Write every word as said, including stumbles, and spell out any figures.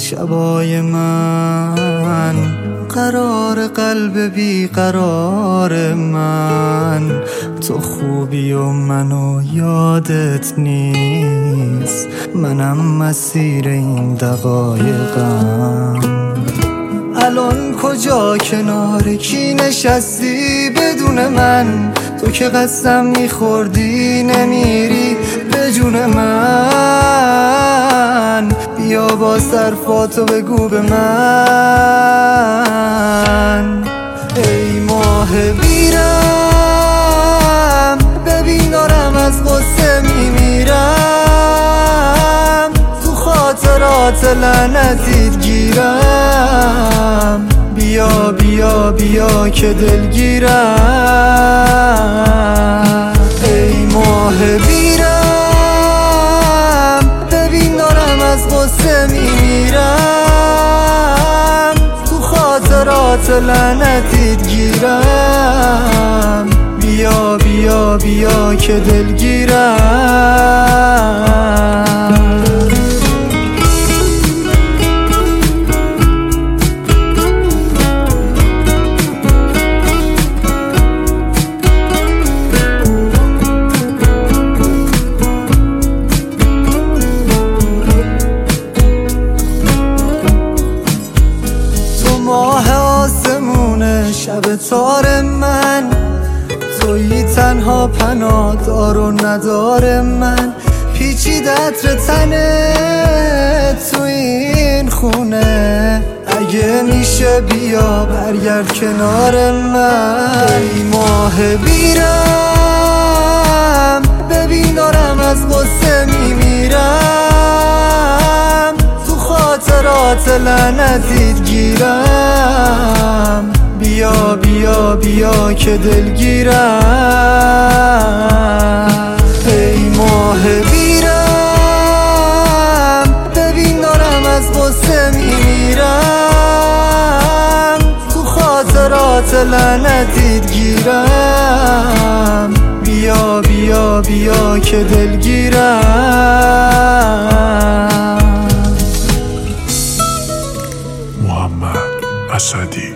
شبای من، قرار قلب بی قرار من، تو خوبی و منو یادت نیست، منم مسیر این دقایقم. الان کجا کنار کی نشستی بدون من؟ تو که قسم میخوردی نمیری به جون من، بیا با صرفاتو بگو به من. ای ماه بیرم ببین دارم از غصه میمیرم، تو خاطرات لعنتیت گیرم، بیا بیا بیا که دلگیرم. ای ماه بیرم ببین دارم از غصه میمیرم، تو خاطرات لعنتیت گیرم، بیا بیا بیا که دلگیرم. ماه آسمون شب تار من، تویی تنها پناهدار و ندار من، پیچید عطر تنه تو این خونه، اگه میشه بیا برگرد کنار من. ای ماه بیرم ببین دارم از غصه میمیرم، تو خاطرات لعنتیت گیرم، بیا بیا بیا که دلگیرم. ای ماه بیرم ببین دارم از غصه میمیرم، تو خاطرات لعنتیت گیرم، بیا بیا بیا که دلگیرم. محمد اسدی.